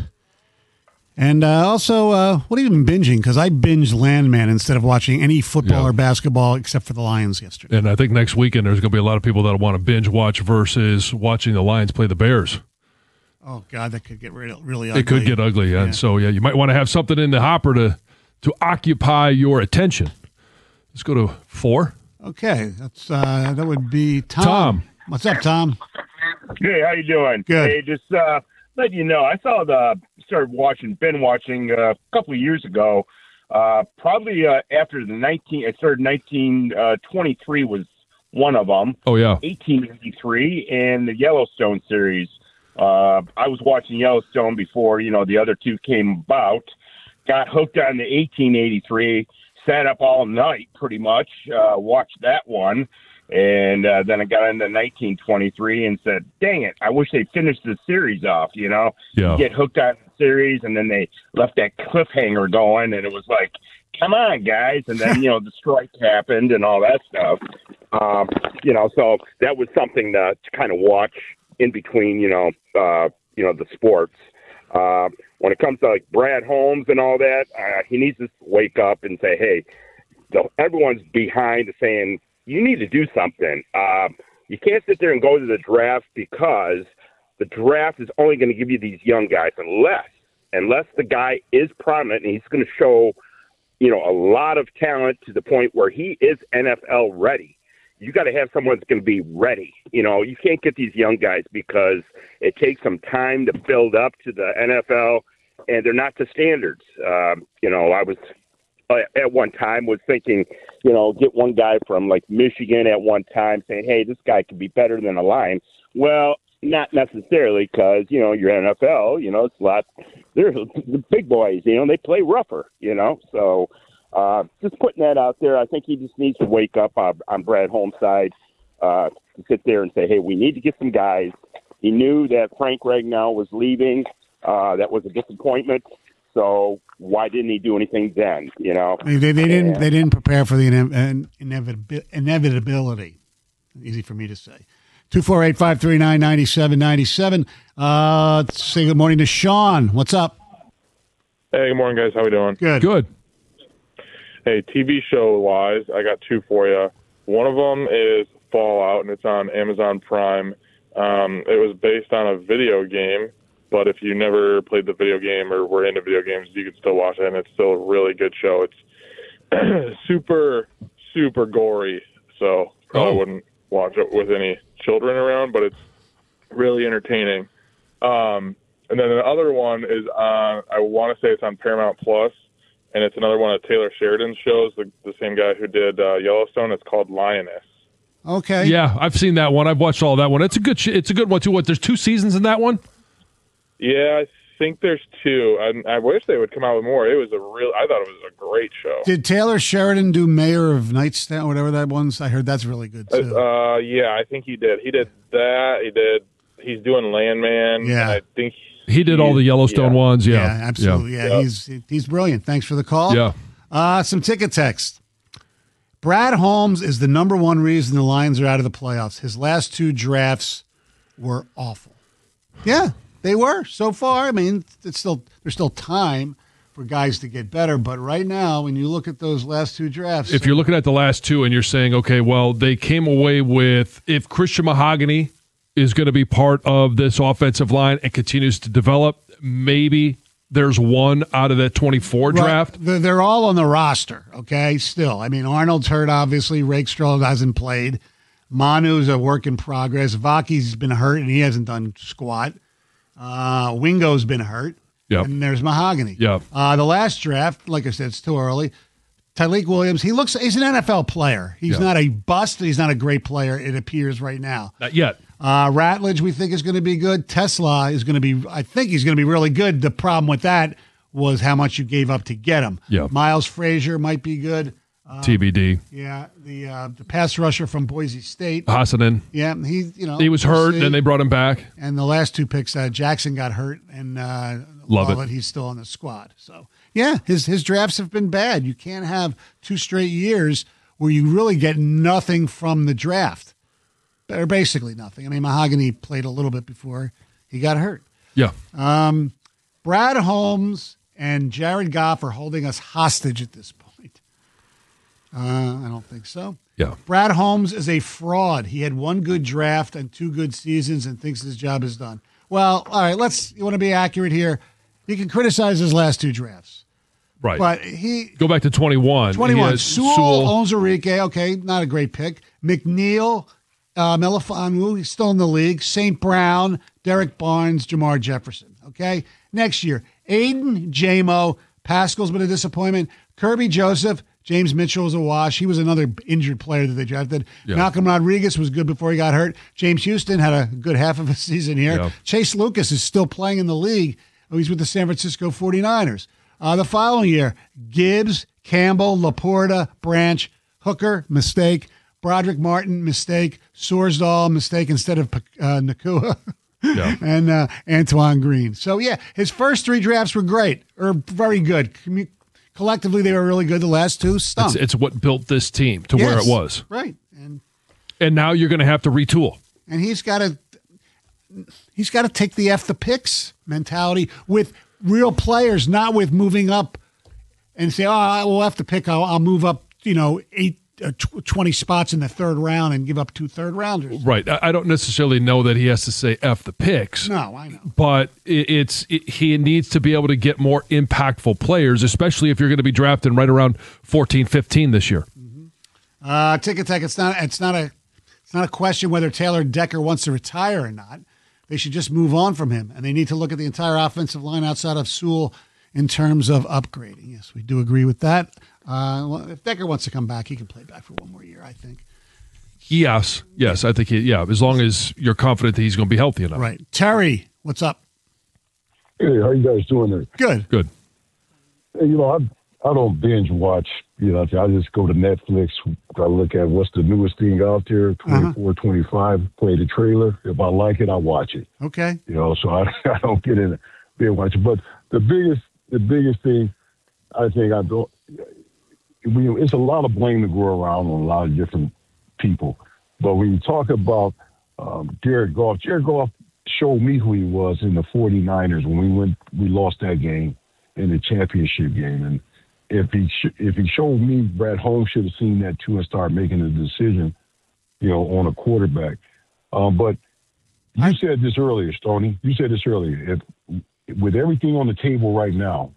And uh, also, uh, what have you been binging? Because I binged Landman instead of watching any football Yeah. or basketball except for the Lions yesterday. And I think next weekend there's going to be a lot of people that want to binge watch versus watching the Lions play the Bears. Oh, God, that could get really, really ugly. It could get ugly, yeah. And so, yeah, you might want to have something in the hopper to, to occupy your attention. Let's go to four. Okay, that's uh, that would be Tom. Tom. What's up, Tom? Hey, how you doing? Good. Hey, just uh, let you know, I saw the started watching, been watching uh, a couple of years ago. Uh, probably uh, after the nineteen, I started nineteen twenty-three was one of them. Oh yeah, eighteen eighty-three and the Yellowstone series. Uh, I was watching Yellowstone before you know the other two came about. Got hooked on the eighteen eighty-three. Sat up all night, pretty much. Uh, watched that one. And uh, then I got into nineteen twenty-three and said, dang it, I wish they finished the series off, you know? Yeah. You get hooked on the series, and then they left that cliffhanger going, and it was like, come on, guys. And then, you know, the strike happened and all that stuff. Um, you know, so that was something to, to kind of watch in between, you know, uh, you know, the sports. Uh, when it comes to, like, Brad Holmes and all that, uh, he needs to wake up and say, hey, so everyone's behind saying, you need to do something. Uh, you can't sit there and go to the draft because the draft is only going to give you these young guys unless unless the guy is prominent and he's going to show, you know, a lot of talent to the point where he is N F L ready. You got to have someone that's going to be ready. You know, you can't get these young guys because it takes some time to build up to the N F L, and they're not to standards. Um, you know, I was at one time was thinking, you know, get one guy from like Michigan at one time saying, hey, this guy could be better than a Lion. Well, not necessarily because, you know, you're N F L, you know, it's a lot, they're the big boys, you know, they play rougher, you know, so uh, just putting that out there. I think he just needs to wake up on, on Brad Holmes' side, uh, to sit there and say, hey, we need to get some guys. He knew that Frank Ragnow was leaving. Uh, that was a disappointment. So why didn't he do anything then? You know, they, they, they didn't. And, they didn't prepare for the ine- inevit- inevitability. Easy for me to say. Two four eight five three nine ninety seven ninety seven. Uh, let's say good morning to Sean. What's up? Hey, good morning, guys. How we doing? Good. Good. Hey, T V show wise, I got two for you. One of them is Fallout, and it's on Amazon Prime. Um, it was based on a video game. But if you never played the video game or were into video games, you could still watch it, and it's still a really good show. It's super, super gory, so probably Oh. wouldn't watch it with any children around, but it's really entertaining. Um, and then the other one is on, I want to say it's on Paramount Plus, and it's another one of Taylor Sheridan's shows, the, the same guy who did uh, Yellowstone. It's called Lioness. Okay. Yeah, I've seen that one. I've watched all that one. It's a good. Sh- it's a good one too. What? There's two seasons in that one. Yeah, I think there's two. I, I wish they would come out with more. It was a real. I thought it was a great show. Did Did Taylor Sheridan do Mayor of Nightstown, whatever that one's? I heard that's really good too. Uh, yeah, I think he did. He did that. He did. He's doing Landman. Yeah. and I think He did all the Yellowstone yeah. ones. Yeah, Yeah, absolutely. Yeah, Yeah. he's he's brilliant. Thanks for the call. Yeah. Uh, some ticket text. Brad Holmes is the number one reason the Lions are out of the playoffs. His last two drafts were awful. Yeah, they were so far. I mean, it's still there's still time for guys to get better, but right now, when you look at those last two drafts, if you're looking at the last two and you're saying, okay, well, they came away with if Christian Mahogany is going to be part of this offensive line and continues to develop, maybe there's one out of that twenty-four draft. Right. They're all on the roster, okay, still. I mean, Arnold's hurt, obviously. Rakestraw hasn't played. Manu's a work in progress. Vaki's been hurt, and he hasn't done squat. Uh, Wingo's been hurt. Yep. And there's Mahogany. Yeah. Uh, the last draft, like I said, it's too early. Tyleik Williams, he looks, he's an N F L player. He's Yeah. not a bust. He's not a great player, it appears right now. Not yet. Uh, Ratledge, we think, is going to be good. Tesla is going to be, I think he's going to be really good. The problem with that was how much you gave up to get him. Yeah. Miles Frazier might be good. Um, T B D. Yeah, the uh, the pass rusher from Boise State. Hassanen. Yeah, he you know He was we'll hurt, see. then they brought him back. And the last two picks, uh, Jackson got hurt, and uh, Love well, it. He's still on the squad. So yeah, his his drafts have been bad. You can't have two straight years where you really get nothing from the draft, or basically nothing. I mean, Mahogany played a little bit before he got hurt. Yeah. Um, Brad Holmes and Jared Goff are holding us hostage at this point. Uh, I don't think so. Yeah. Brad Holmes is a fraud. He had one good draft and two good seasons and thinks his job is done. Well, all right, let's, you want to be accurate here. You can criticize his last two drafts. Right. But he, Go back to twenty-one. twenty-one, He has Sewell, Sewell. Onzarike, okay, not a great pick. McNeil, uh, Melifonwu, he's still in the league. Saint Brown, Derek Barnes, Jamar Jefferson, okay? Next year, Aiden, J-Mo, Pascal's been a disappointment. Kirby Joseph, James Mitchell was a wash. He was another injured player that they drafted. Yeah. Malcolm Rodriguez was good before he got hurt. James Houston had a good half of a season here. Yeah. Chase Lucas is still playing in the league. Oh, he's with the San Francisco forty-niners. Uh, the following year, Gibbs, Campbell, Laporta, Branch, Hooker, mistake. Broderick Martin, mistake. Sorsdahl, mistake instead of uh, Nakua. Yeah. and uh, Antoine Green. So, yeah, his first three drafts were great, or very good. Commu- Collectively, they were really good. The last two stunk. It's, it's what built this team to where Yes, it was. right. And And now you're going to have to retool. and he's got to he's got to take the F the picks mentality with real players, not with moving up and say, oh, we'll have to pick. I'll, I'll move up, you know, eight, uh, tw- twenty spots in the third round and give up two third rounders. Right. I I don't necessarily know that he has to say F the picks. No, I know. But it, it's it, he needs to be able to get more impactful players, especially if you're going to be drafting right around fourteen, fifteen this year. Uh, Ticket Tech, it's not, it's not a, it's not a question whether Taylor Decker wants to retire or not. They should just move on from him, and they need to look at the entire offensive line outside of Sewell in terms of upgrading. Yes, we do agree with that. Uh, well, if Decker wants to come back, he can play back for one more year, I think. Yes. Yes. I think, he, yeah, as long as you're confident that he's going to be healthy enough. Right. Terry, what's up? Hey, how you guys doing there? Good. Good. Hey, you know, I I don't binge watch. You know, I just go to Netflix. I look at what's the newest thing out there, twenty-four, twenty-five, play the trailer. If I like it, I watch it. Okay. You know, so I, I don't get in binge watching. But the biggest the biggest thing I think I don't. We, it's a lot of blame to go around on a lot of different people. But when you talk about um, Jared Goff, Jared Goff showed me who he was in the forty-niners when we went, we lost that game in the championship game. And if he sh- if he showed me, Brad Holmes should have seen that too and started making a decision, you know, on a quarterback. Um, but you said this earlier, Stoney. You said this earlier. If with everything on the table right now,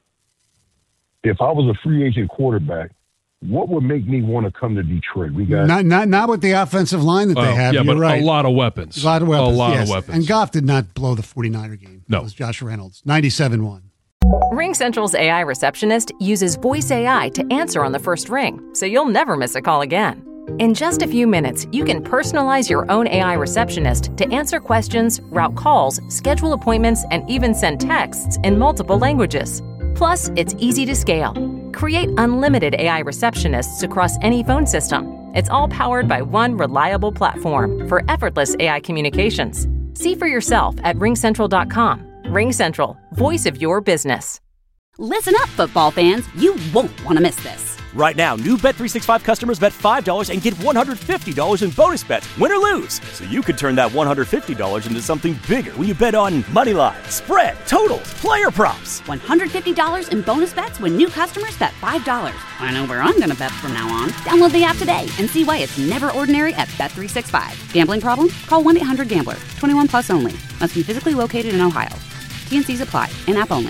if I was a free agent quarterback, what would make me want to come to Detroit? We got Not not not with the offensive line that they Well, have. yeah, You're but right. a lot of weapons. A lot of weapons. A lot yes. of weapons. And Goff did not blow the forty-niner game. No. It was Josh Reynolds. ninety-seven one. RingCentral's A I receptionist uses voice A I to answer on the first ring, so you'll never miss a call again. In just a few minutes, you can personalize your own A I receptionist to answer questions, route calls, schedule appointments, and even send texts in multiple languages. Plus, it's easy to scale. Create unlimited A I receptionists across any phone system. It's all powered by one reliable platform for effortless A I communications. See for yourself at ring central dot com. RingCentral, voice of your business. Listen up, football fans. You won't want to miss this. Right now, new Bet three sixty-five customers bet five dollars and get one hundred fifty dollars in bonus bets, win or lose. So you could turn that one hundred fifty dollars into something bigger when you bet on money line, spread, totals, player props. one hundred fifty dollars in bonus bets when new customers bet five dollars. I know where I'm going to bet from now on. Download the app today and see why it's never ordinary at Bet three sixty-five. Gambling problem? Call one eight hundred gambler. twenty-one plus only. Must be physically located in Ohio. T and C's apply. In-app only.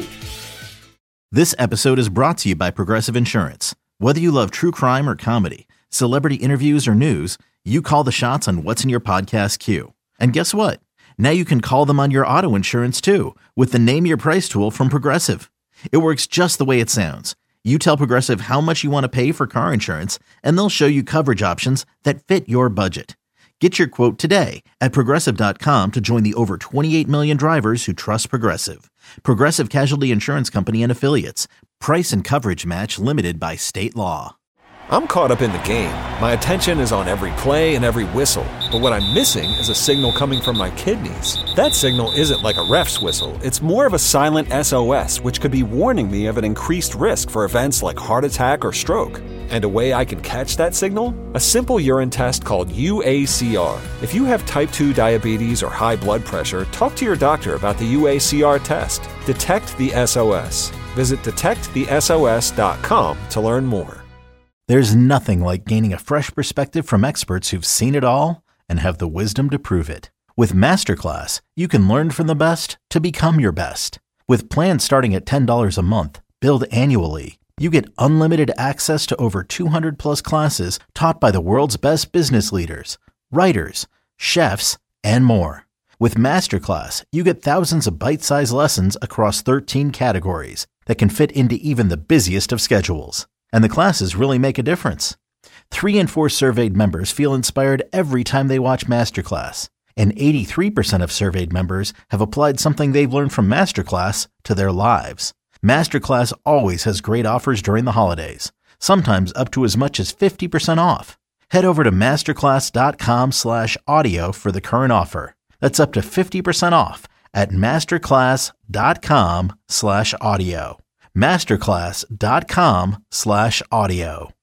This episode is brought to you by Progressive Insurance. Whether you love true crime or comedy, celebrity interviews or news, you call the shots on what's in your podcast queue. And guess what? Now you can call them on your auto insurance too with the Name Your Price tool from Progressive. It works just the way it sounds. You tell Progressive how much you want to pay for car insurance, and they'll show you coverage options that fit your budget. Get your quote today at Progressive dot com to join the over twenty-eight million drivers who trust Progressive. Progressive Casualty Insurance Company and Affiliates. Price and coverage match limited by state law. I'm caught up in the game. My attention is on every play and every whistle. But what I'm missing is a signal coming from my kidneys. That signal isn't like a ref's whistle. It's more of a silent S O S, which could be warning me of an increased risk for events like heart attack or stroke. And a way I can catch that signal? A simple urine test called U A C R. If you have type two diabetes or high blood pressure, talk to your doctor about the U A C R test. Detect the S O S. Visit detect the S O S dot com to learn more. There's nothing like gaining a fresh perspective from experts who've seen it all and have the wisdom to prove it. With Masterclass, you can learn from the best to become your best. With plans starting at ten dollars a month, billed annually, you get unlimited access to over two hundred plus classes taught by the world's best business leaders, writers, chefs, and more. With Masterclass, you get thousands of bite-sized lessons across thirteen categories that can fit into even the busiest of schedules. And the classes really make a difference. Three in four surveyed members feel inspired every time they watch Masterclass. And eighty-three percent of surveyed members have applied something they've learned from Masterclass to their lives. Masterclass always has great offers during the holidays, sometimes up to as much as fifty percent off. Head over to masterclass.com slash audio for the current offer. That's up to fifty percent off at masterclass.com slash audio. masterclass.com slash audio.